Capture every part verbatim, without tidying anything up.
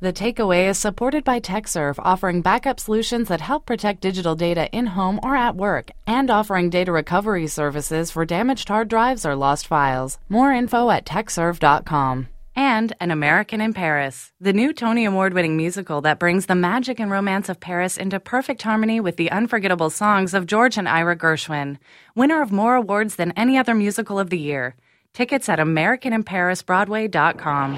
The Takeaway is supported by TechServe, offering backup solutions that help protect digital data in-home or at work, and offering data recovery services for damaged hard drives or lost files. More info at tech serve dot com. And An American in Paris, the new Tony Award-winning musical that brings the magic and romance of Paris into perfect harmony with the unforgettable songs of George and Ira Gershwin, winner of more awards than any other musical of the year. Tickets at american in paris broadway dot com.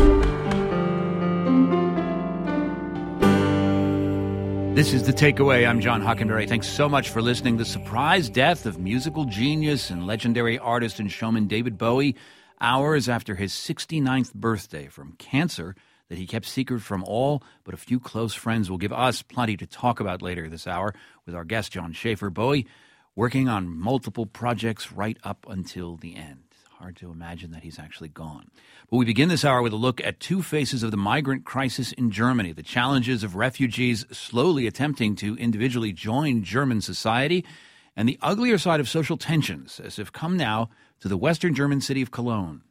This is The Takeaway. I'm John Hockenberry. Thanks so much for listening. The surprise death of musical genius and legendary artist and showman David Bowie, hours after his sixty-ninth birthday from cancer that he kept secret from all but a few close friends, will give us plenty to talk about later this hour with our guest, John Schaefer. Bowie working on multiple projects right up until the end. Hard to imagine that he's actually gone. But we begin this hour with a look at two faces of the migrant crisis in Germany, the challenges of refugees slowly attempting to individually join German society, and the uglier side of social tensions as have come now to the western German city of Cologne.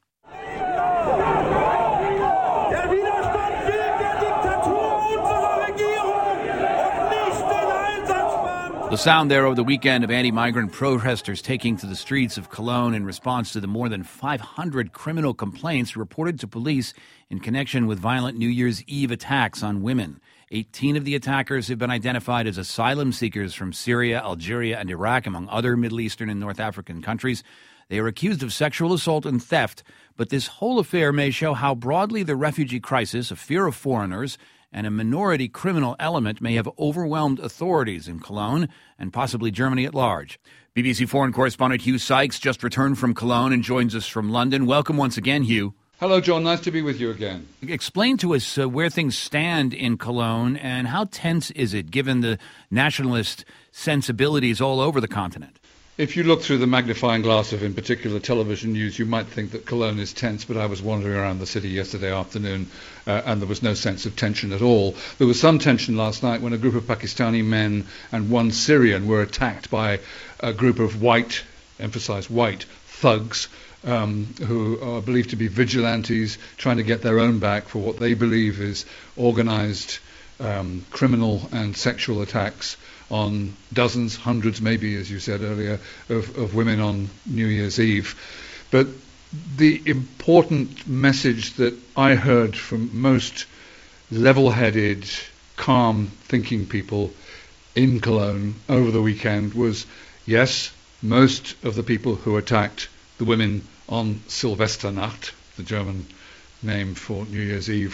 The sound there over the weekend of anti-migrant protesters taking to the streets of Cologne in response to the more than five hundred criminal complaints reported to police in connection with violent New Year's Eve attacks on women. eighteen of the attackers have been identified as asylum seekers from Syria, Algeria, and Iraq, among other Middle Eastern and North African countries. They are accused of sexual assault and theft, but this whole affair may show how broadly the refugee crisis, a fear of foreigners, and a minority criminal element may have overwhelmed authorities in Cologne and possibly Germany at large. B B C foreign correspondent Hugh Sykes just returned from Cologne and joins us from London. Welcome once again, Hugh. Hello, John. Nice to be with you again. Explain to us uh, where things stand in Cologne and how tense is it given the nationalist sensibilities all over the continent? If you look through the magnifying glass of, in particular, television news, you might think that Cologne is tense, but I was wandering around the city yesterday afternoon uh, and there was no sense of tension at all. There was some tension last night when a group of Pakistani men and one Syrian were attacked by a group of white, emphasize white, thugs um, who are believed to be vigilantes trying to get their own back for what they believe is organized um, criminal and sexual attacks on dozens, hundreds maybe, as you said earlier, of, of women on New Year's Eve. But the important message that I heard from most level-headed, calm thinking people in Cologne over the weekend was, yes, most of the people who attacked the women on Silvesternacht, the German name for New Year's Eve,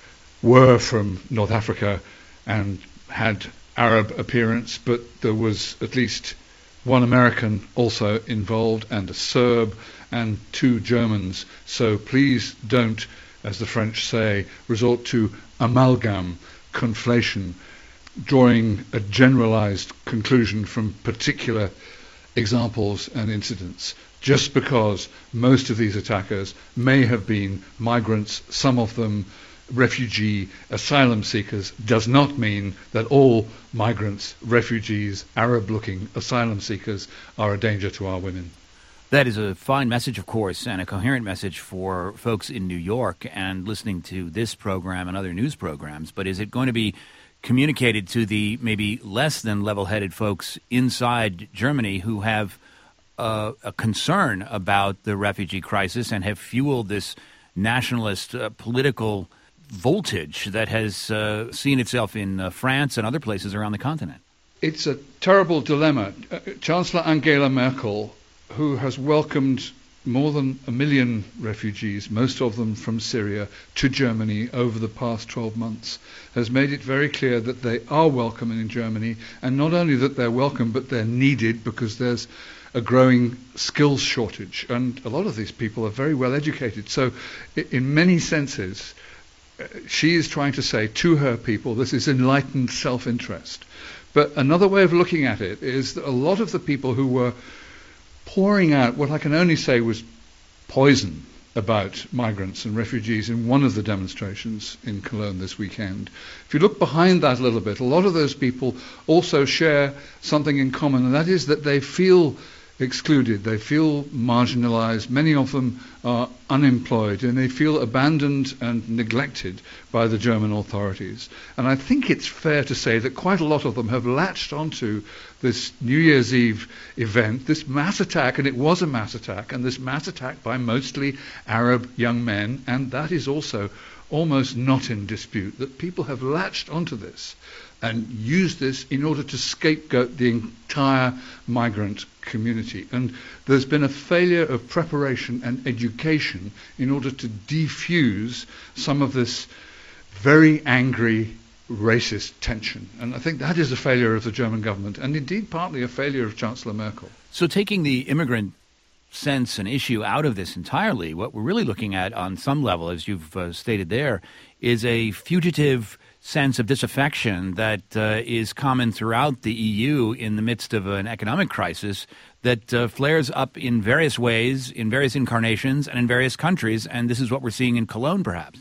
were from North Africa and had Arab appearance, but there was at least one American also involved and a Serb and two Germans. So please don't, as the French say, resort to amalgam, conflation, drawing a generalized conclusion from particular examples and incidents. Just because most of these attackers may have been migrants, some of them refugee asylum seekers, does not mean that all migrants, refugees, Arab-looking asylum seekers are a danger to our women. That is a fine message, of course, and a coherent message for folks in New York and listening to this program and other news programs. But is it going to be communicated to the maybe less than level-headed folks inside Germany who have uh, a concern about the refugee crisis and have fueled this nationalist uh, political voltage that has uh, seen itself in uh, France and other places around the continent? It's a terrible dilemma. Uh, Chancellor Angela Merkel, who has welcomed more than a million refugees, most of them from Syria, to Germany over the past twelve months, has made it very clear that they are welcome in Germany, and not only that they're welcome, but they're needed because there's a growing skills shortage, and a lot of these people are very well educated. So in many senses, she is trying to say to her people, this is enlightened self-interest. But another way of looking at it is that a lot of the people who were pouring out what I can only say was poison about migrants and refugees in one of the demonstrations in Cologne this weekend, if you look behind that a little bit, a lot of those people also share something in common, and that is that they feel excluded. They feel marginalized. Many of them are unemployed, and they feel abandoned and neglected by the German authorities. And I think it's fair to say that quite a lot of them have latched onto this New Year's Eve event, this mass attack, and it was a mass attack, and this mass attack by mostly Arab young men, and that is also almost not in dispute, that people have latched onto this and used this in order to scapegoat the entire migrant community. And there's been a failure of preparation and education in order to defuse some of this very angry racist tension. And I think that is a failure of the German government, and indeed partly a failure of Chancellor Merkel. So taking the immigrant sense and issue out of this entirely, what we're really looking at on some level, as you've uh, stated there, is a fugitive sense of disaffection that uh, is common throughout the E U in the midst of an economic crisis that uh, flares up in various ways, in various incarnations, and in various countries. And this is what we're seeing in Cologne, perhaps.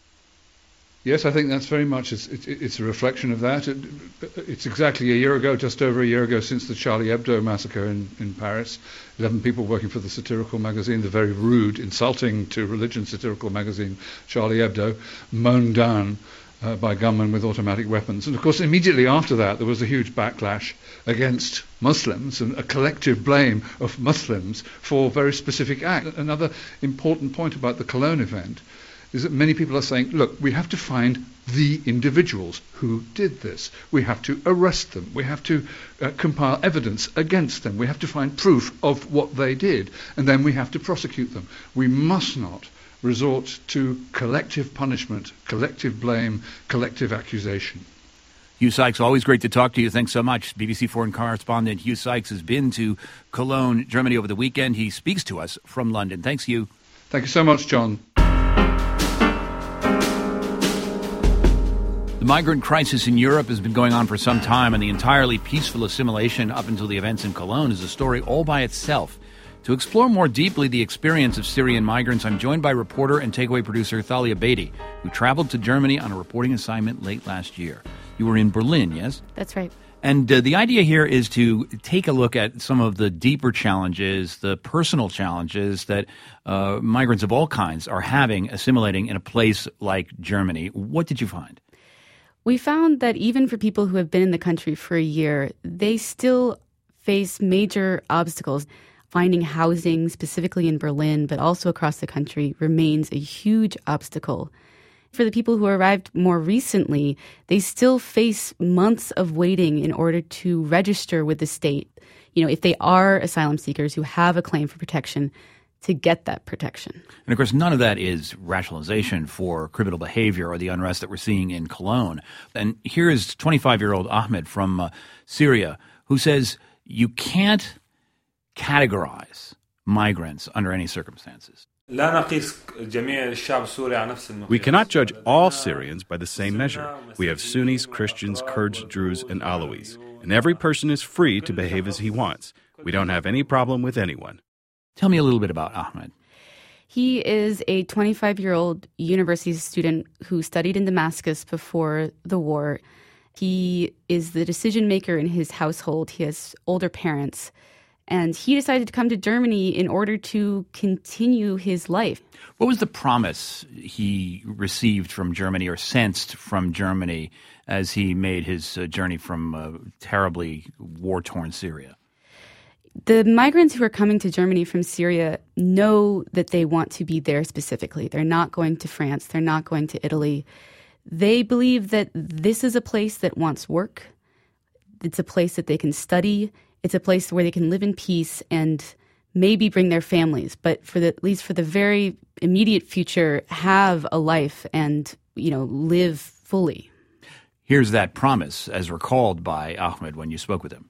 Yes, I think that's very much, it's, it, it's a reflection of that. It, it's exactly a year ago, just over a year ago, since the Charlie Hebdo massacre in, in Paris. Eleven people working for the satirical magazine, the very rude, insulting to religion satirical magazine, Charlie Hebdo, mown down uh, by gunmen with automatic weapons. And of course, immediately after that, there was a huge backlash against Muslims and a collective blame of Muslims for very specific acts. Another important point about the Cologne event is that many people are saying, look, we have to find the individuals who did this. We have to arrest them. We have to uh, compile evidence against them. We have to find proof of what they did. And then we have to prosecute them. We must not resort to collective punishment, collective blame, collective accusation. Hugh Sykes, always great to talk to you. Thanks so much. B B C foreign correspondent Hugh Sykes has been to Cologne, Germany over the weekend. He speaks to us from London. Thanks, Hugh. Thank you so much, John. The migrant crisis in Europe has been going on for some time, and the entirely peaceful assimilation up until the events in Cologne is a story all by itself. To explore more deeply the experience of Syrian migrants, I'm joined by reporter and takeaway producer Thalia Beatty, who traveled to Germany on a reporting assignment late last year. You were in Berlin, yes? That's right. And uh, the idea here is to take a look at some of the deeper challenges, the personal challenges that uh, migrants of all kinds are having assimilating in a place like Germany. What did you find? We found that even for people who have been in the country for a year, they still face major obstacles. Finding housing, specifically in Berlin, but also across the country, remains a huge obstacle. For the people who arrived more recently, they still face months of waiting in order to register with the state. You know, if they are asylum seekers who have a claim for protection, to get that protection. And of course, none of that is rationalization for criminal behavior or the unrest that we're seeing in Cologne. And here is twenty-five-year-old Ahmed from uh, Syria, who says you can't categorize migrants under any circumstances. We cannot judge all Syrians by the same measure. We have Sunnis, Christians, Kurds, Druze, and Alawis, and every person is free to behave as he wants. We don't have any problem with anyone. Tell me a little bit about Ahmed. He is a twenty-five-year-old university student who studied in Damascus before the war. He is the decision maker in his household. He has older parents. And he decided to come to Germany in order to continue his life. What was the promise he received from Germany or sensed from Germany as he made his uh, journey from uh, terribly war-torn Syria? The migrants who are coming to Germany from Syria know that they want to be there specifically. They're not going to France. They're not going to Italy. They believe that this is a place that wants work. It's a place that they can study. It's a place where they can live in peace and maybe bring their families, but for the, at least for the very immediate future, have a life and, you know, live fully. Here's that promise as recalled by Ahmed when you spoke with him.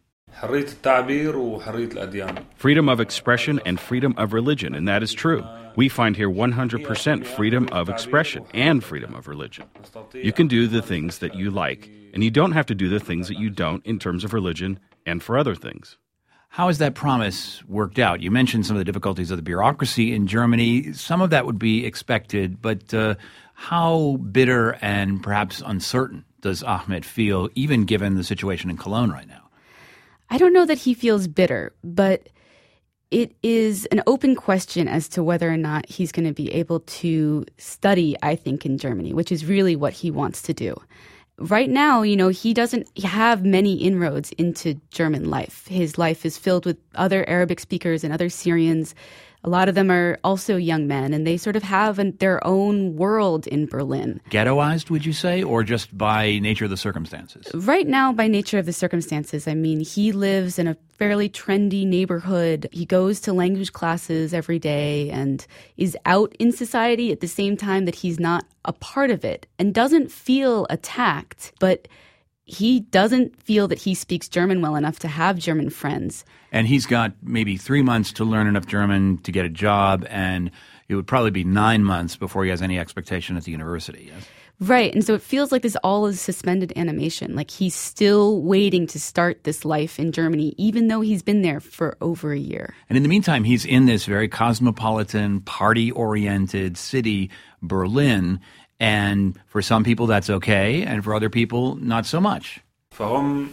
Freedom of expression and freedom of religion, and that is true. We find here one hundred percent freedom of expression and freedom of religion. You can do the things that you like, and you don't have to do the things that you don't in terms of religion and for other things. How has that promise worked out? You mentioned some of the difficulties of the bureaucracy in Germany. Some of that would be expected, but uh, how bitter and perhaps uncertain does Ahmed feel, even given the situation in Cologne right now? I don't know that he feels bitter, but It is an open question as to whether or not he's going to be able to study, I think, in Germany, which is really what he wants to do. Right now, you know, he doesn't have many inroads into German life. His life is filled with other Arabic speakers and other Syrians. A lot of them are also young men, and they sort of have an, their own world in Berlin. Ghettoized, would you say, or just by nature of the circumstances? Right now, by nature of the circumstances. I mean, he lives in a fairly trendy neighborhood. He goes to language classes every day and is out in society at the same time that he's not a part of it and doesn't feel attacked, but he doesn't feel that he speaks German well enough to have German friends. And he's got maybe three months to learn enough German to get a job, and it would probably be nine months before he has any expectation at the university. Yes? Right. And so it feels like this all is suspended animation. Like he's still waiting to start this life in Germany, even though he's been there for over a year. And in the meantime, he's in this very cosmopolitan, party-oriented city, Berlin. And for some people, that's okay. And for other people, not so much. They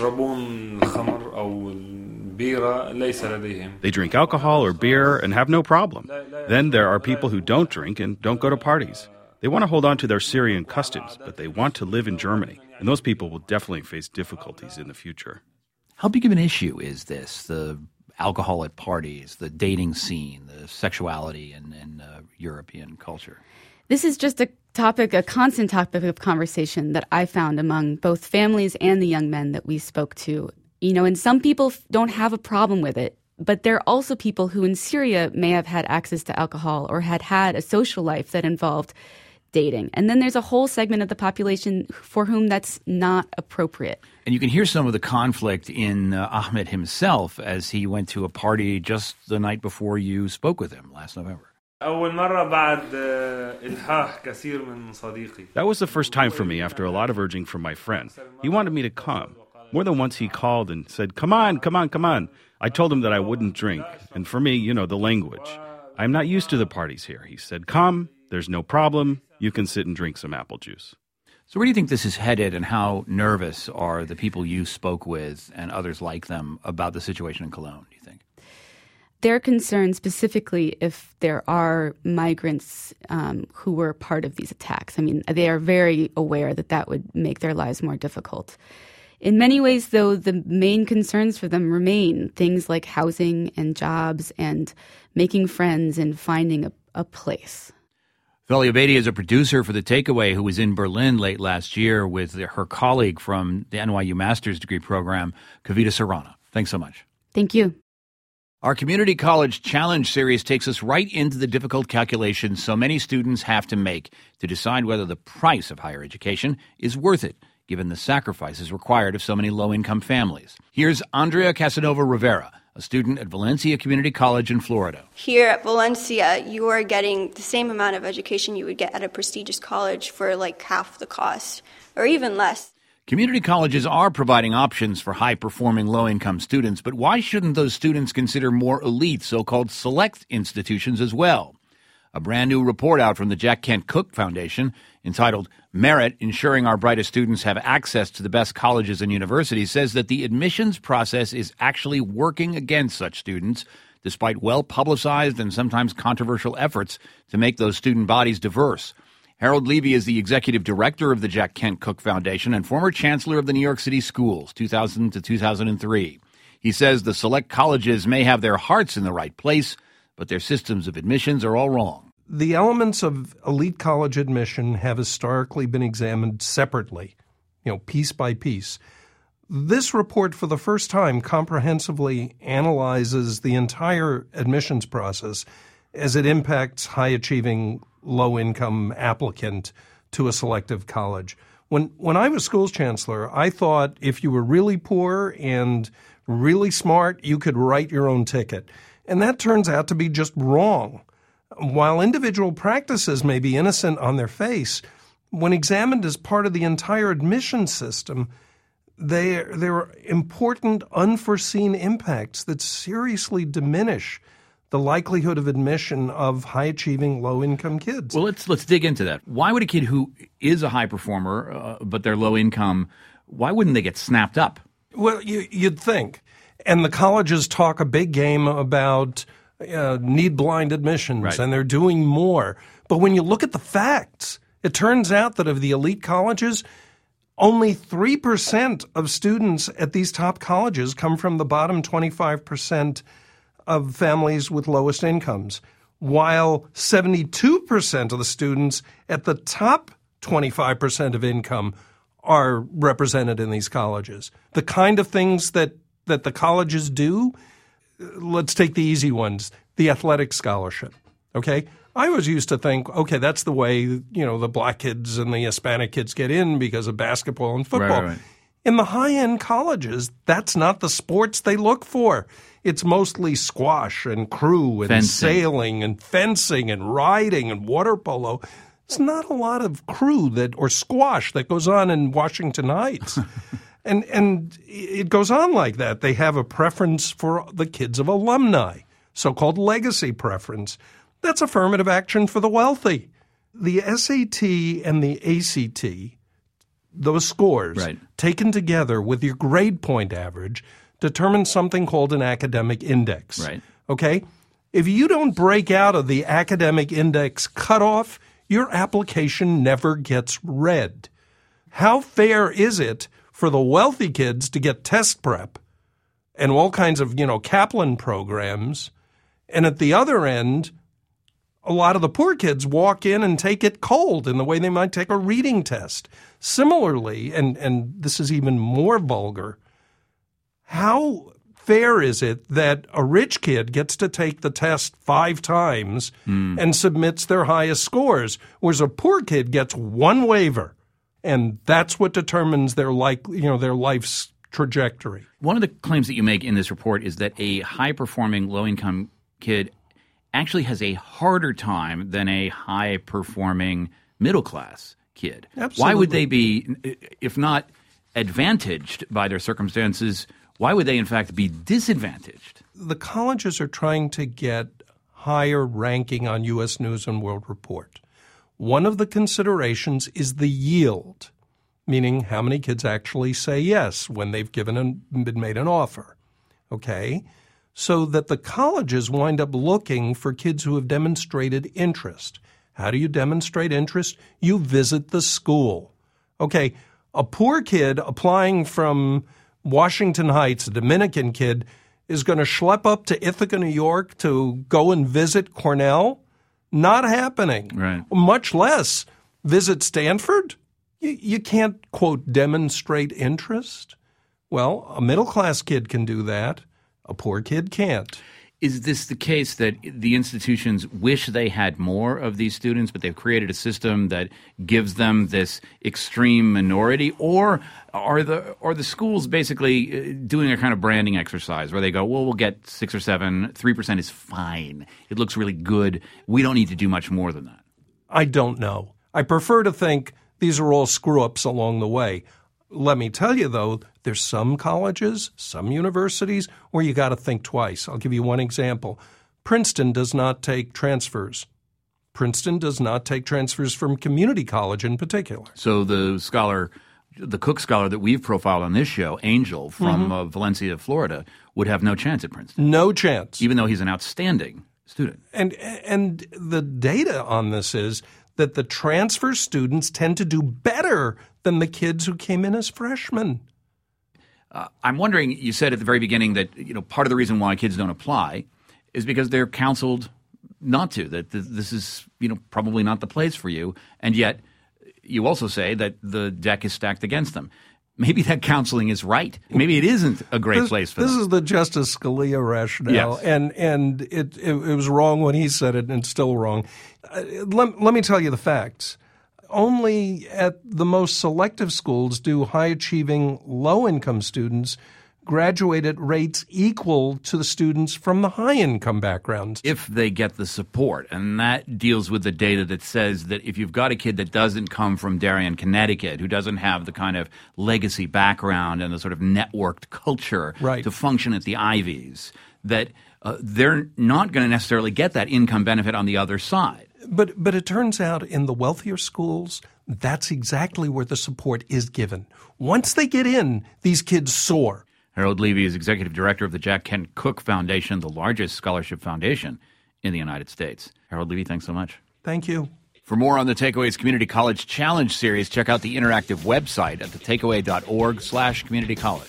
drink alcohol or beer and have no problem. Then there are people who don't drink and don't go to parties. They want to hold on to their Syrian customs, but they want to live in Germany. And those people will definitely face difficulties in the future. How big of an issue is this, the alcohol at parties, the dating scene, the sexuality in, in uh, European culture? This is just a topic, a constant topic of conversation that I found among both families and the young men that we spoke to. You know, and some people don't have a problem with it, but there are also people who in Syria may have had access to alcohol or had had a social life that involved dating. And then there's a whole segment of the population for whom that's not appropriate. And you can hear some of the conflict in uh, Ahmed himself as he went to a party just the night before you spoke with him last November. That was the first time for me after a lot of urging from my friend. He wanted me to come. More than once he called and said, come on, come on, come on. I told him that I wouldn't drink. And for me, you know, the language. I'm not used to the parties here. He said, come, there's no problem. You can sit and drink some apple juice. So where do you think this is headed, and how nervous are the people you spoke with and others like them about the situation in Cologne, do you think? They're concerned specifically if there are migrants um, who were part of these attacks. I mean, they are very aware that that would make their lives more difficult. In many ways, though, the main concerns for them remain things like housing and jobs and making friends and finding a, a place. Veli Obeidi is a producer for The Takeaway who was in Berlin late last year with her colleague from the N Y U master's degree program, Kavita Sarana. Thanks so much. Thank you. Our Community College Challenge series takes us right into the difficult calculations so many students have to make to decide whether the price of higher education is worth it, given the sacrifices required of so many low-income families. Here's Andrea Casanova Rivera, a student at Valencia Community College in Florida. Here at Valencia, you are getting the same amount of education you would get at a prestigious college for like half the cost, or even less. Community colleges are providing options for high-performing low-income students, but why shouldn't those students consider more elite, so-called select institutions as well? A brand new report out from the Jack Kent Cooke Foundation entitled Merit, Ensuring Our Brightest Students Have Access to the Best Colleges and Universities says that the admissions process is actually working against such students, despite well-publicized and sometimes controversial efforts to make those student bodies diverse. Harold Levy is the executive director of the Jack Kent Cooke Foundation and former chancellor of the New York City schools, two thousand to two thousand three. He says the select colleges may have their hearts in the right place, but their systems of admissions are all wrong. The elements of elite college admission have historically been examined separately, you know, piece by piece. This report, for the first time, comprehensively analyzes the entire admissions process as it impacts high-achieving, low-income applicant to a selective college. When when I was schools chancellor, I thought if you were really poor and really smart, you could write your own ticket. And that turns out to be just wrong. While individual practices may be innocent on their face, when examined as part of the entire admission system, they, there are important unforeseen impacts that seriously diminish the likelihood of admission of high-achieving, low-income kids. Well, let's let's dig into that. Why would a kid who is a high performer, uh, but they're low income, why wouldn't they get snapped up? Well, you, you'd think. And the colleges talk a big game about uh, need-blind admissions, right. and they're doing more. But when you look at the facts, it turns out that of the elite colleges, only three percent of students at these top colleges come from the bottom twenty-five percent of families with lowest incomes, while seventy-two percent of the students at the top twenty-five percent of income are represented in these colleges. The kind of things that, that the colleges do, let's take the easy ones, the athletic scholarship, okay? I always used to think, okay, that's the way, you know, the black kids and the Hispanic kids get in because of basketball and football. Right, right. In the high-end colleges, that's not the sports they look for. It's mostly squash and crew and fencing. sailing and fencing and riding and water polo. It's not a lot of crew that or squash that goes on in Washington Heights. and and it goes on like that. They have a preference for the kids of alumni, so-called legacy preference. That's affirmative action for the wealthy. The S A T and the A C T, those scores, right. taken together with your grade point average, determine something called an academic index. Right. Okay? If you don't break out of the academic index cutoff, your application never gets read. How fair is it for the wealthy kids to get test prep and all kinds of, you know, Kaplan programs, and at the other end, a lot of the poor kids walk in and take it cold in the way they might take a reading test. Similarly, and, and this is even more vulgar, how fair is it that a rich kid gets to take the test five times mm. and submits their highest scores, whereas a poor kid gets one waiver, and that's what determines their like you know their life's trajectory? One of the claims that you make in this report is that a high-performing, low-income kid actually has a harder time than a high-performing middle-class kid. Absolutely. Why would they be, if not advantaged by their circumstances, why would they, in fact, be disadvantaged? The colleges are trying to get higher ranking on U S News and World Report. One of the considerations is the yield, meaning how many kids actually say yes when they've given and been made an offer, okay? So that the colleges wind up looking for kids who have demonstrated interest. How do you demonstrate interest? You visit the school. Okay, a poor kid applying from Washington Heights, a Dominican kid, is going to schlep up to Ithaca, New York to go and visit Cornell? Not happening. Right. Much less visit Stanford. You, you can't, quote, demonstrate interest. Well, a middle-class kid can do that. A poor kid can't. Is this the case that the institutions wish they had more of these students, but they've created a system that gives them this extreme minority? Or are the are the schools basically doing a kind of branding exercise where they go, well, we'll get six or seven, three percent is fine. It looks really good. We don't need to do much more than that. I don't know. I prefer to think these are all screw-ups along the way. Let me tell you, though, there's some colleges, some universities where you got to think twice. I'll give you one example. Princeton does not take transfers. Princeton does not take transfers from community college in particular. So the scholar, the Cook scholar that we've profiled on this show, Angel from mm-hmm. uh, Valencia, Florida, would have no chance at Princeton. No chance. Even though he's an outstanding student. And and the data on this is that the transfer students tend to do better than the kids who came in as freshmen. Uh, I'm wondering, you said at the very beginning that, you know, part of the reason why kids don't apply is because they're counseled not to, that th- this is, you know, probably not the place for you. And yet you also say that the deck is stacked against them. Maybe that counseling is right. Maybe it isn't a great this, place for this them. This is the Justice Scalia rationale, yes. and and it, it it was wrong when he said it, and it's still wrong. Uh, let, let me tell you the facts. Only at the most selective schools do high-achieving, low-income students graduate at rates equal to the students from the high-income backgrounds. If they get the support, and that deals with the data that says that if you've got a kid that doesn't come from Darien, Connecticut, who doesn't have the kind of legacy background and the sort of networked culture right. to function at the Ivies, that uh, they're not going to necessarily get that income benefit on the other side. But but it turns out in the wealthier schools, that's exactly where the support is given. Once they get in, these kids soar. Harold Levy is executive director of the Jack Kent Cooke Foundation, the largest scholarship foundation in the United States. Harold Levy, thanks so much. Thank you. For more on the Takeaways Community College Challenge series, check out the interactive website at thetakeaway.org slash community college.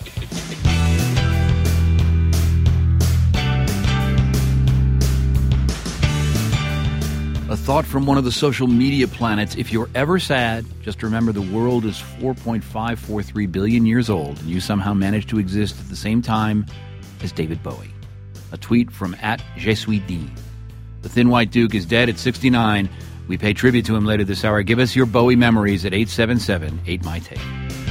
A thought from one of the social media planets. If you're ever sad, just remember the world is four point five four three billion years old, and you somehow managed to exist at the same time as David Bowie. A tweet from at Je suis Dean. The Thin White Duke is dead at sixty-nine. We pay tribute to him later this hour. Give us your Bowie memories at eight seven seven, eight my take.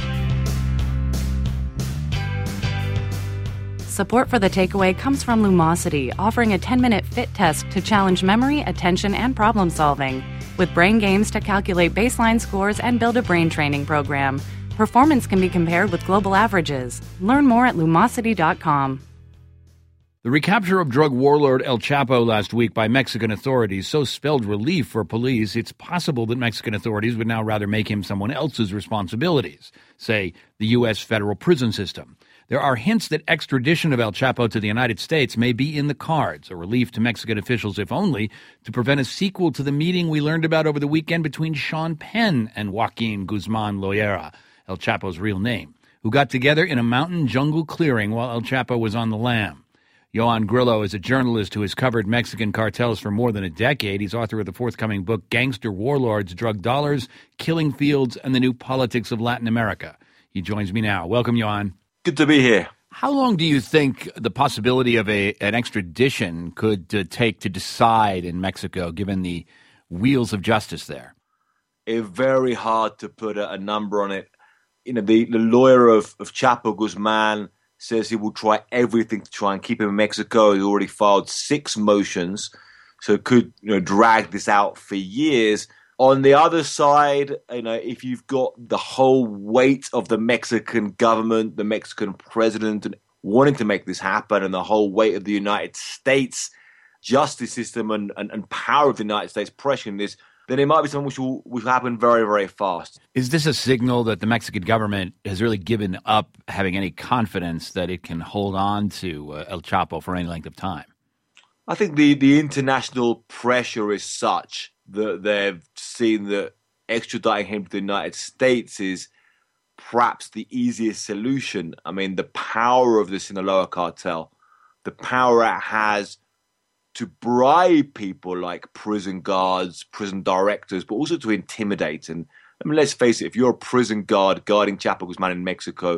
Support for The Takeaway comes from Lumosity, offering a ten-minute fit test to challenge memory, attention, and problem-solving, with brain games to calculate baseline scores and build a brain training program. Performance can be compared with global averages. Learn more at lumosity dot com. The recapture of drug warlord El Chapo last week by Mexican authorities so spelled relief for police, it's possible that Mexican authorities would now rather make him someone else's responsibilities, say the U S federal prison system. There are hints that extradition of El Chapo to the United States may be in the cards, a relief to Mexican officials, if only to prevent a sequel to the meeting we learned about over the weekend between Sean Penn and Joaquin Guzman Loera, El Chapo's real name, who got together in a mountain jungle clearing while El Chapo was on the lam. Johan Grillo is a journalist who has covered Mexican cartels for more than a decade. He's author of the forthcoming book, Gangster Warlords, Drug Dollars, Killing Fields, and the New Politics of Latin America. He joins me now. Welcome, Johan. Good to be here. How long do you think the possibility of a an extradition could uh, take to decide in Mexico, given the wheels of justice there? It's very hard to put a, a number on it. You know, the, the lawyer of, of Chapo Guzman says he will try everything to try and keep him in Mexico. He's already filed six motions, so could you know drag this out for years. On the other side, you know, if you've got the whole weight of the Mexican government, the Mexican president wanting to make this happen, and the whole weight of the United States justice system and, and, and power of the United States pressuring this, then it might be something which will, which will happen very, very fast. Is this a signal that the Mexican government has really given up having any confidence that it can hold on to uh, El Chapo for any length of time? I think the, the international pressure is such that they've seen that extraditing him to the United States is perhaps the easiest solution. I mean, the power of the Sinaloa cartel, the power it has to bribe people like prison guards, prison directors, but also to intimidate. And I mean, let's face it, if you're a prison guard guarding Chapo Guzman in Mexico,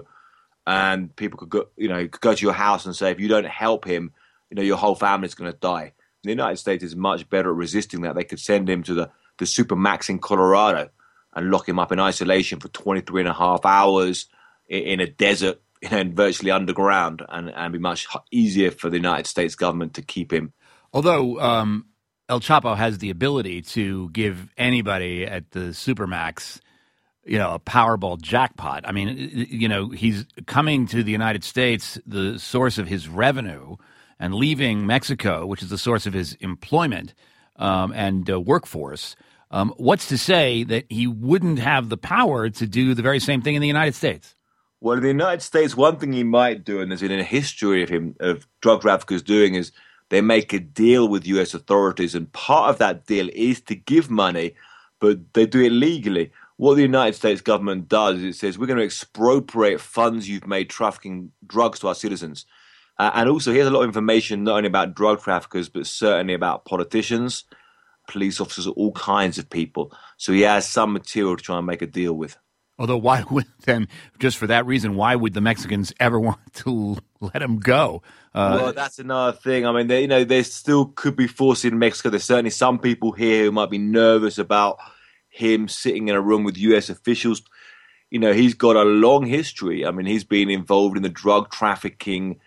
and people could go, you know, could go to your house and say, if you don't help him, you know, your whole family's going to die. The United States is much better at resisting that. They could send him to the, the Supermax in Colorado and lock him up in isolation for twenty-three and a half hours in, in a desert, you know, and virtually underground, and, and be much easier for the United States government to keep him. Although um, El Chapo has the ability to give anybody at the Supermax, you know, a Powerball jackpot. I mean, you know, he's coming to the United States, the source of his revenue, and leaving Mexico, which is the source of his employment um, and uh, workforce. Um, what's to say that he wouldn't have the power to do the very same thing in the United States? Well, in the United States, one thing he might do, and there's been a history of him, of drug traffickers doing, is they make a deal with U S authorities, and part of that deal is to give money, but they do it legally. What the United States government does is it says, we're going to expropriate funds you've made trafficking drugs to our citizens. Uh, and also, he has a lot of information not only about drug traffickers, but certainly about politicians, police officers, all kinds of people. So he has some material to try and make a deal with. Although why would then, just for that reason, why would the Mexicans ever want to let him go? Uh, well, that's another thing. I mean, they, you know, there still could be forces in Mexico. There's certainly some people here who might be nervous about him sitting in a room with U S officials. You know, he's got a long history. I mean, he's been involved in the drug trafficking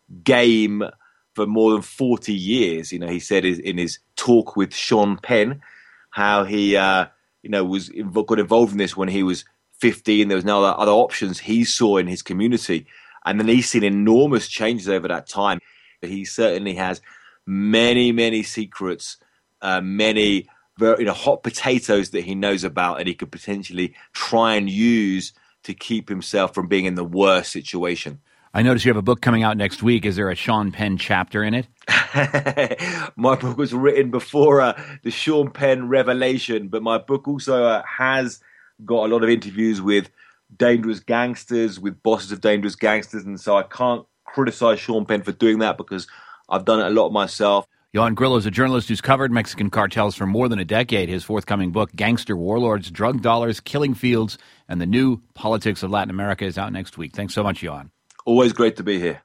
game for more than forty years. You know, he said in his talk with Sean Penn how he, uh, you know, was got involved in this when he was fifteen. There was no other options he saw in his community. And then he's seen enormous changes over that time. He certainly has many, many secrets, uh, many very, you know, hot potatoes that he knows about, and he could potentially try and use to keep himself from being in the worst situation. I notice you have a book coming out next week. Is there a Sean Penn chapter in it? My book was written before uh, the Sean Penn revelation, but my book also uh, has got a lot of interviews with dangerous gangsters, with bosses of dangerous gangsters, and so I can't criticize Sean Penn for doing that because I've done it a lot myself. Johan Grillo is a journalist who's covered Mexican cartels for more than a decade. His forthcoming book, Gangster Warlords, Drug Dollars, Killing Fields, and the New Politics of Latin America, is out next week. Thanks so much, Johan. Always great to be here.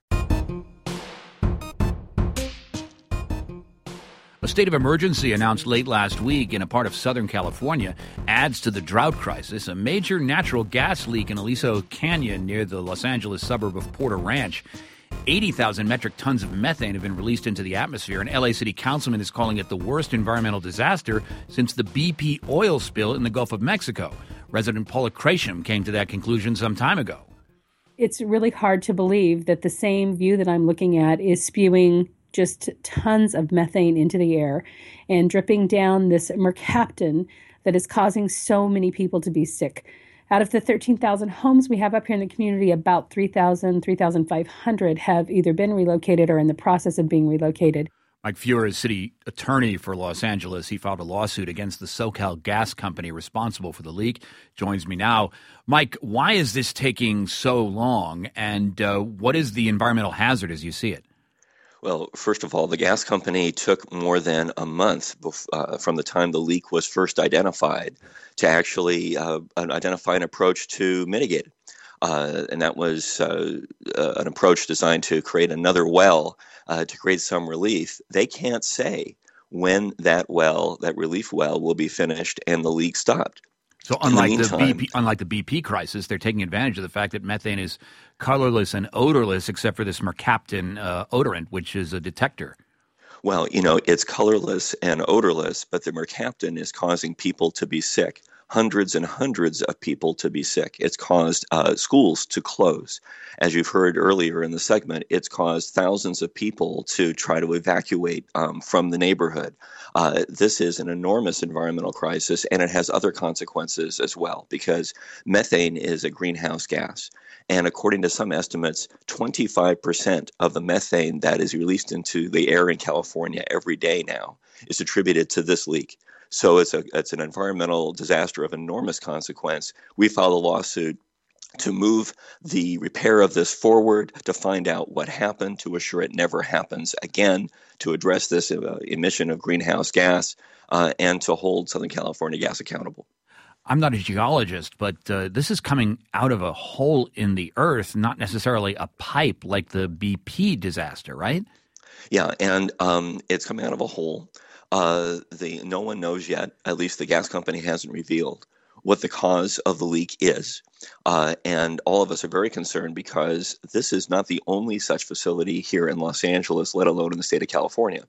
A state of emergency announced late last week in a part of Southern California adds to the drought crisis. A major natural gas leak in Aliso Canyon near the Los Angeles suburb of Porter Ranch. eighty thousand metric tons of methane have been released into the atmosphere. An L A city councilman is calling it the worst environmental disaster since the B P oil spill in the Gulf of Mexico. Resident Paula Crasham came to that conclusion some time ago. It's really hard to believe that the same view that I'm looking at is spewing just tons of methane into the air and dripping down this mercaptan that is causing so many people to be sick. Out of the thirteen thousand homes we have up here in the community, about three thousand, three thousand five hundred have either been relocated or in the process of being relocated. Mike Feuer is city attorney for Los Angeles. He filed a lawsuit against the SoCal gas company responsible for the leak. Joins me now. Mike, why is this taking so long, and uh, what is the environmental hazard as you see it? Well, first of all, the gas company took more than a month bef- uh, from the time the leak was first identified to actually uh, identify an approach to mitigate it. Uh, and that was uh, uh, an approach designed to create another well uh, to create some relief. They can't say when that well, that relief well, will be finished and the leak stopped. So unlike the, the B P, unlike the B P crisis, they're taking advantage of the fact that methane is colorless and odorless, except for this mercaptan uh, odorant, which is a detector. Well, you know, it's colorless and odorless, but the mercaptan is causing people to be sick. Hundreds and hundreds of people to be sick. It's caused uh, schools to close. As you've heard earlier in the segment, it's caused thousands of people to try to evacuate um, from the neighborhood. Uh, this is an enormous environmental crisis, and it has other consequences as well, because methane is a greenhouse gas. And according to some estimates, twenty-five percent of the methane that is released into the air in California every day now is attributed to this leak. So it's a it's an environmental disaster of enormous consequence. We filed a lawsuit to move the repair of this forward, to find out what happened, to assure it never happens again, to address this uh, emission of greenhouse gas, uh, and to hold Southern California Gas accountable. I'm not a geologist, but uh, this is coming out of a hole in the earth, not necessarily a pipe like the B P disaster, right? Yeah, and um, it's coming out of a hole. Uh, the no one knows yet, at least the gas company hasn't revealed, what the cause of the leak is. Uh, and all of us are very concerned because this is not the only such facility here in Los Angeles, let alone in the state of California.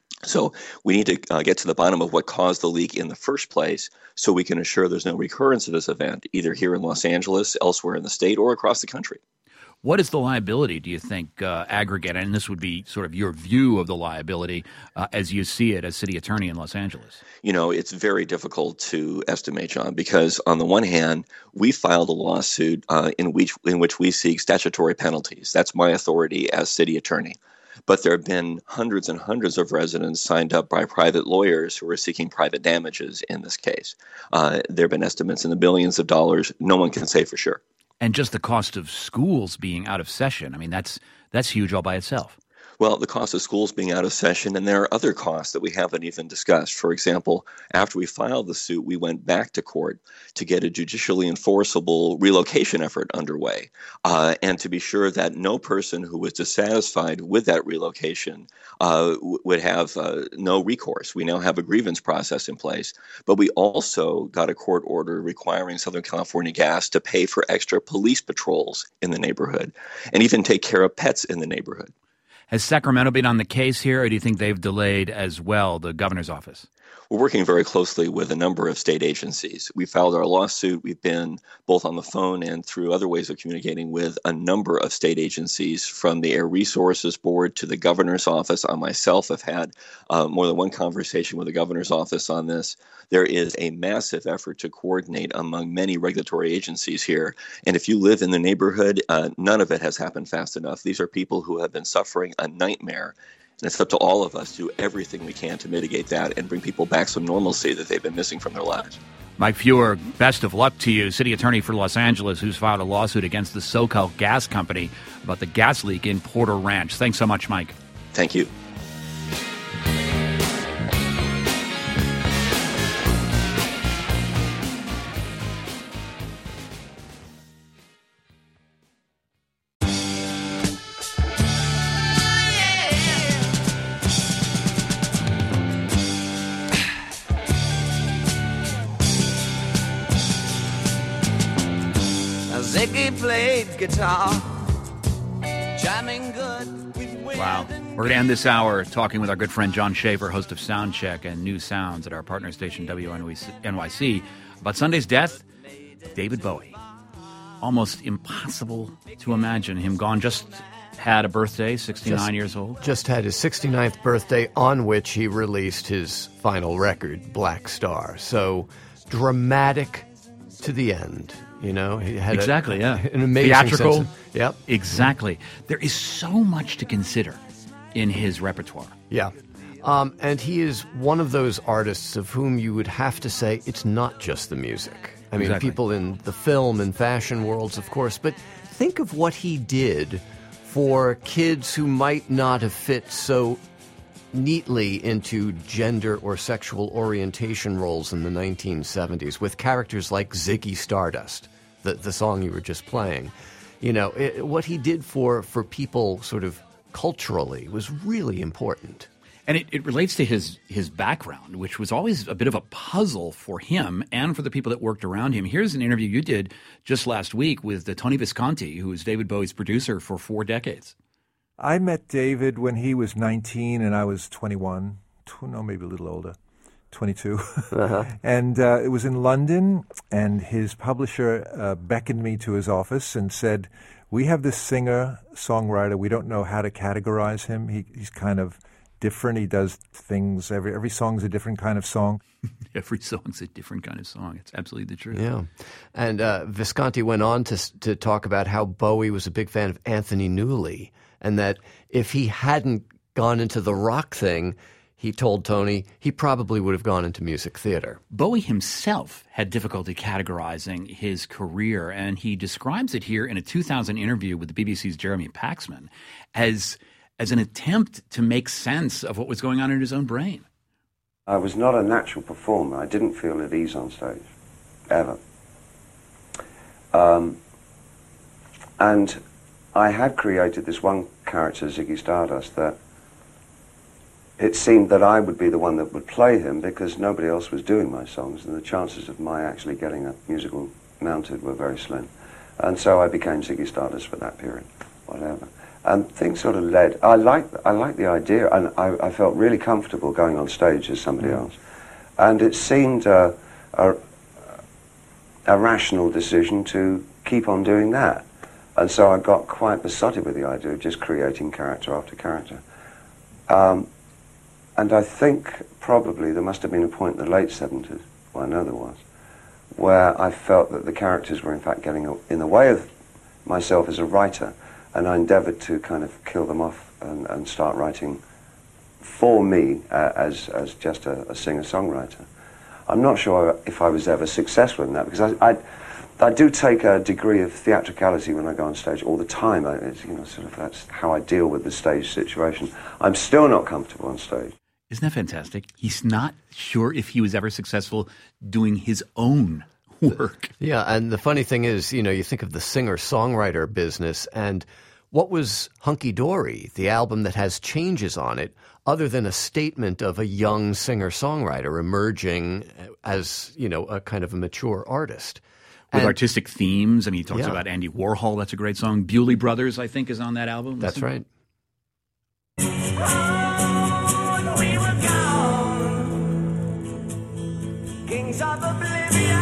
So we need to uh, get to the bottom of what caused the leak in the first place so we can assure there's no recurrence of this event, either here in Los Angeles, elsewhere in the state, or across the country. What is the liability, do you think, uh, aggregate? And this would be sort of your view of the liability uh, as you see it as city attorney in Los Angeles. You know, it's very difficult to estimate, John, because on the one hand, we filed a lawsuit uh, in which in which we seek statutory penalties. That's my authority as city attorney. But there have been hundreds and hundreds of residents signed up by private lawyers who are seeking private damages in this case. Uh, there have been estimates in the billions of dollars. No one can say for sure. And just the cost of schools being out of session. I mean, that's that's huge all by itself. Well, the cost of schools being out of session, and there are other costs that we haven't even discussed. For example, after we filed the suit, we went back to court to get a judicially enforceable relocation effort underway, uh, and to be sure that no person who was dissatisfied with that relocation uh, w- would have uh, no recourse. We now have a grievance process in place, but we also got a court order requiring Southern California Gas to pay for extra police patrols in the neighborhood and even take care of pets in the neighborhood. Has Sacramento been on the case here, or do you think they've delayed as well, the governor's office? We're working very closely with a number of state agencies. We filed our lawsuit. We've been both on the phone and through other ways of communicating with a number of state agencies, from the Air Resources Board to the governor's office. I myself have had uh, more than one conversation with the governor's office on this. There is a massive effort to coordinate among many regulatory agencies here. And if you live in the neighborhood, uh, none of it has happened fast enough. These are people who have been suffering a nightmare. And it's up to all of us to do everything we can to mitigate that and bring people back some normalcy that they've been missing from their lives. Mike Feuer, best of luck to you, city attorney for Los Angeles, who's filed a lawsuit against the SoCal Gas Company about the gas leak in Porter Ranch. Thanks so much, Mike. Thank you. Ziggy played guitar, jamming good. Wow. We're going to end this hour talking with our good friend John Schaefer, host of Soundcheck and New Sounds at our partner station W N Y C, about Sunday's death of David Bowie. Almost impossible to imagine him gone. Just had a birthday, sixty-nine just, years old. Just had his sixty-ninth birthday, on which he released his final record, Black Star. So dramatic to the end. You know, he had exactly, a, yeah, an amazing theatrical. Sense of, yep, exactly. There is so much to consider in his repertoire. Yeah, um, and he is one of those artists of whom you would have to say it's not just the music. I mean, exactly. People in the film and fashion worlds, of course, but think of what he did for kids who might not have fit so neatly into gender or sexual orientation roles in the nineteen seventies, with characters like Ziggy Stardust, the, the song you were just playing. You know, it, what he did for, for people sort of culturally was really important. And it, it relates to his, his background, which was always a bit of a puzzle for him and for the people that worked around him. Here's an interview you did just last week with uh, Tony Visconti, who was David Bowie's producer for four decades. I met David when he was nineteen and I was twenty-one, no, maybe a little older, twenty-two. Uh-huh. And uh, it was in London, and his publisher uh, beckoned me to his office and said, we have this singer-songwriter. We don't know how to categorize him. He, he's kind of different. He does things. Every, every song's a different kind of song. Every song's a different kind of song. It's absolutely the truth. Yeah. And uh, Visconti went on to to talk about how Bowie was a big fan of Anthony Newley, and that if he hadn't gone into the rock thing, he told Tony, he probably would have gone into music theater. Bowie himself had difficulty categorizing his career, and he describes it here in a two thousand interview with the B B C's Jeremy Paxman as, as an attempt to make sense of what was going on in his own brain. I was not a natural performer. I didn't feel at ease on stage, ever. Um, and I had created this one character, Ziggy Stardust, that it seemed that I would be the one that would play him because nobody else was doing my songs, and the chances of my actually getting a musical mounted were very slim. And so I became Ziggy Stardust for that period, whatever. And things sort of led. I liked, I liked the idea, and I, I felt really comfortable going on stage as somebody else. And it seemed uh, a, a rational decision to keep on doing that. And so I got quite besotted with the idea of just creating character after character. Um, and I think probably there must have been a point in the late seventies, well, I know there was, where I felt that the characters were in fact getting in the way of myself as a writer, and I endeavored to kind of kill them off and, and start writing for me uh, as, as just a, a singer-songwriter. I'm not sure if I was ever successful in that, because I, I, I do take a degree of theatricality when I go on stage all the time. I, it's, you know, sort of that's how I deal with the stage situation. I'm still not comfortable on stage. Isn't that fantastic? He's not sure if he was ever successful doing his own work. Yeah, and the funny thing is, you know, you think of the singer-songwriter business, and what was Hunky Dory, the album that has changes on it, other than a statement of a young singer-songwriter emerging as, you know, a kind of a mature artist. With and, artistic themes. I mean, he talks yeah. about Andy Warhol. That's a great song. Bewley Brothers, I think, is on that album. That's right. wings of oblivion.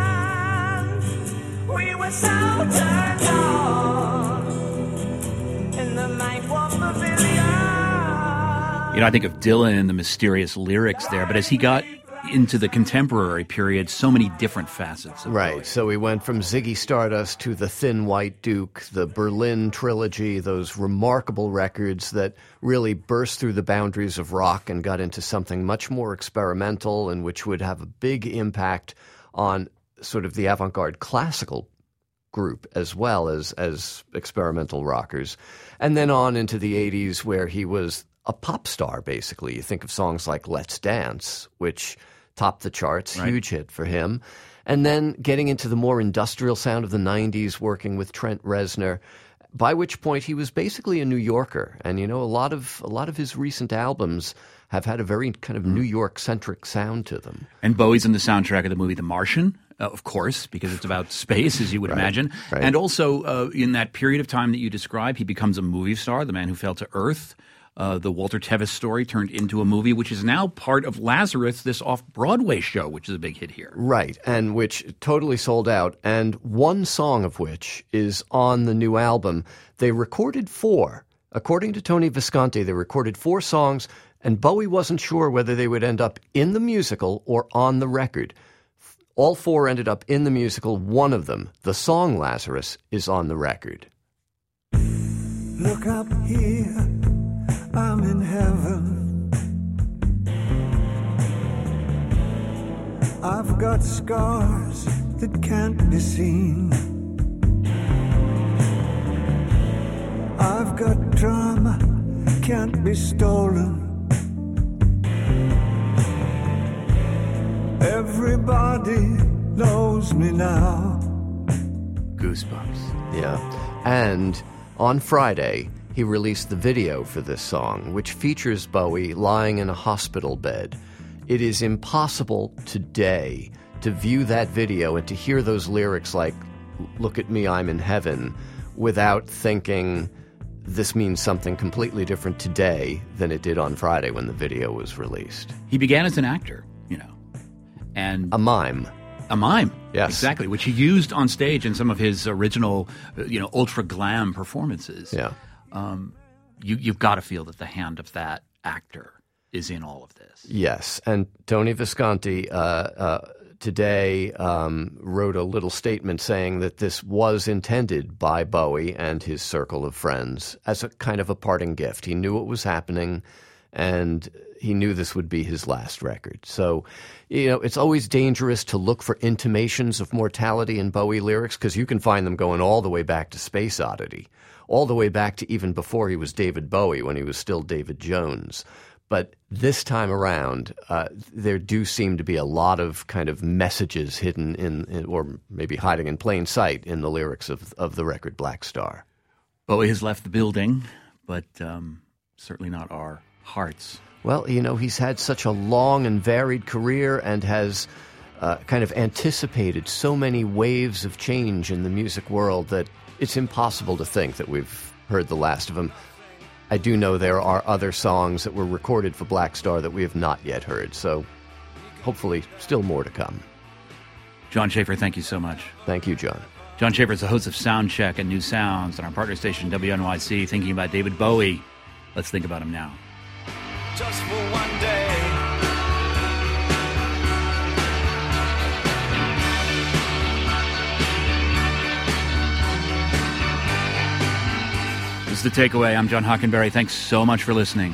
We were so turned on in the Nightwalk Pavilion. You know, I think of Dylan and the mysterious lyrics there, but as he got into the contemporary period, so many different facets. Of right. Bowie. So we went from Ziggy Stardust to the Thin White Duke, the Berlin trilogy, those remarkable records that really burst through the boundaries of rock and got into something much more experimental and which would have a big impact on sort of the avant-garde classical group as well as, as experimental rockers. And then on into the eighties where he was a pop star, basically. You think of songs like Let's Dance, which topped the charts, right. Huge hit for him. And then getting into the more industrial sound of the nineties, working with Trent Reznor, by which point he was basically a New Yorker. And, you know, a lot of a lot of his recent albums have had a very kind of New York-centric sound to them. And Bowie's in the soundtrack of the movie The Martian, uh, of course, because it's about space, as you would right. imagine. Right. And also, uh, in that period of time that you describe, he becomes a movie star, The Man Who Fell to Earth. Uh, the Walter Tevis story turned into a movie, which is now part of Lazarus, this off-Broadway show, which is a big hit here. Right, and which totally sold out, and one song of which is on the new album. They recorded four. According to Tony Visconti, they recorded four songs, and Bowie wasn't sure whether they would end up in the musical or on the record. All four ended up in the musical. One of them, the song Lazarus, is on the record. Look up here. I'm in heaven. I've got scars that can't be seen. I've got drama, can't be stolen. Everybody knows me now. Goosebumps. Yeah. And on Friday, he released the video for this song, which features Bowie lying in a hospital bed. It is impossible today to view that video and to hear those lyrics like, "Look at me, I'm in heaven," without thinking this means something completely different today than it did on Friday when the video was released. He began as an actor, you know, and a mime. A mime, yes, exactly, which he used on stage in some of his original, you know, ultra glam performances. Yeah. Um, you, you've got to feel that the hand of that actor is in all of this. Yes, and Tony Visconti uh, uh, today um, wrote a little statement saying that this was intended by Bowie and his circle of friends as a kind of a parting gift. He knew what was happening, and he knew this would be his last record. So, you know, it's always dangerous to look for intimations of mortality in Bowie lyrics because you can find them going all the way back to Space Oddity, all the way back to even before he was David Bowie, when he was still David Jones. But this time around, uh, there do seem to be a lot of kind of messages hidden in, in, or maybe hiding in plain sight in the lyrics of, of the record Black Star. Bowie has left the building, but um, certainly not our hearts. Well, you know, he's had such a long and varied career and has uh, kind of anticipated so many waves of change in the music world that it's impossible to think that we've heard the last of him. I do know there are other songs that were recorded for Black Star that we have not yet heard, so hopefully still more to come. John Schaefer, thank you so much. Thank you, John. John Schaefer is the host of Soundcheck and New Sounds on our partner station W N Y C, thinking about David Bowie. Let's think about him now. Just for one day. This is The Takeaway. I'm John Hockenberry. Thanks so much for listening.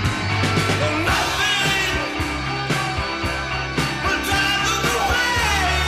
Away.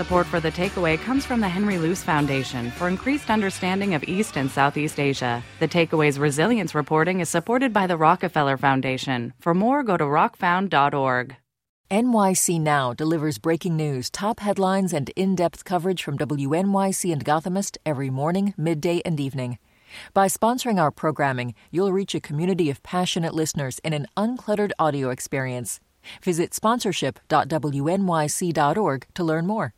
support for The Takeaway comes from the Henry Luce Foundation for increased understanding of East and Southeast Asia. The Takeaway's resilience reporting is supported by the Rockefeller Foundation. For more, go to rock found dot org. N Y C Now delivers breaking news, top headlines, and in-depth coverage from W N Y C and Gothamist every morning, midday, and evening. By sponsoring our programming, you'll reach a community of passionate listeners in an uncluttered audio experience. Visit sponsorship dot W N Y C dot org to learn more.